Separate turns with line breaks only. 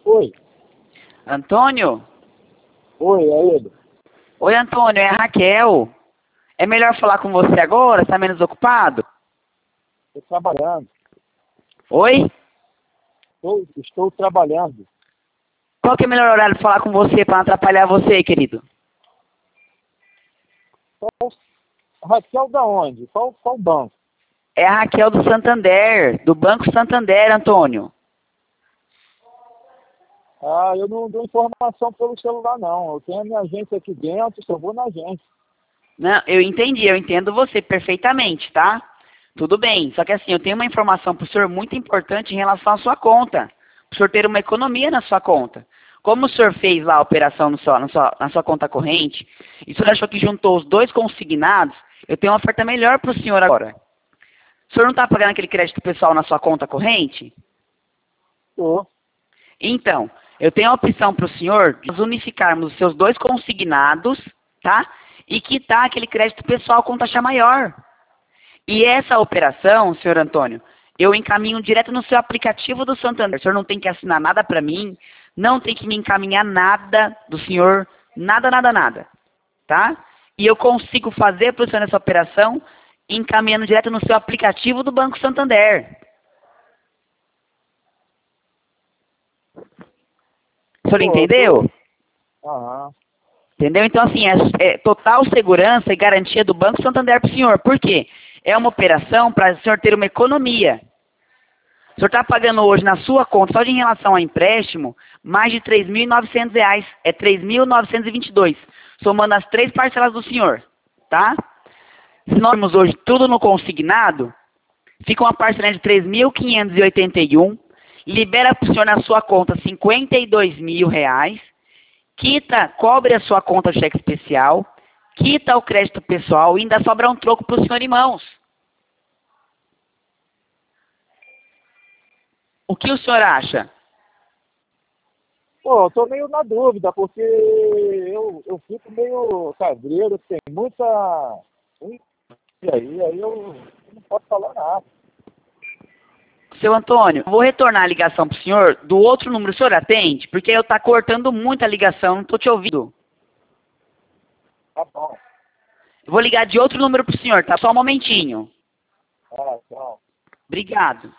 Oi.
Antônio?
Oi, é ele.
Oi, Antônio, é a Raquel. É melhor falar com você agora? Está menos ocupado?
Estou trabalhando.
Oi?
Estou trabalhando.
Qual que é o melhor horário de falar com você para não atrapalhar você, querido?
Raquel da onde? Qual banco?
É a Raquel do Santander, do Banco Santander, Antônio.
Ah, eu não dou informação pelo celular, não. Eu tenho a minha agência aqui dentro, só vou na agência.
Não, eu entendi, eu entendo você perfeitamente, tá? Tudo bem, só que assim, eu tenho uma informação para o senhor muito importante em relação à sua conta. Para o senhor ter uma economia na sua conta. Como o senhor fez lá a operação na sua conta corrente, e o senhor achou que juntou os dois consignados, eu tenho uma oferta melhor para o senhor agora. O senhor não está pagando aquele crédito pessoal na sua conta corrente?
Estou.
Então, eu tenho a opção para o senhor de nós unificarmos os seus dois consignados, tá? E quitar aquele crédito pessoal com taxa maior. E essa operação, senhor Antônio, eu encaminho direto no seu aplicativo do Santander. O senhor não tem que assinar nada para mim, não tem que me encaminhar nada do senhor, nada, nada, nada, tá? E eu consigo fazer para o senhor essa operação encaminhando direto no seu aplicativo do Banco Santander. O senhor entendeu?
Aham.
Entendeu? Então, assim, é total segurança e garantia do Banco Santander para o senhor. Por quê? É uma operação para o senhor ter uma economia. O senhor está pagando hoje na sua conta, só de em relação ao empréstimo, mais de R$ 3.900. É 3.922, somando as 3 parcelas do senhor. Tá? Se nós temos hoje tudo no consignado, fica uma parcela de 3.581, libera para o senhor na sua conta R$ 52.000, quita, cobre a sua conta de cheque especial, quita o crédito pessoal e ainda sobra um troco para o senhor em mãos. O que o senhor acha?
Pô, eu tô meio na dúvida, porque eu fico meio cabreiro, tem muita... E aí eu não posso falar nada.
Seu Antônio, eu vou retornar a ligação para o senhor do outro número. O senhor atende? Porque eu tá cortando muito a ligação, não estou te ouvindo.
Tá bom.
Eu vou ligar de outro número para o senhor, tá? Só um momentinho.
Ah, tchau.
Obrigado.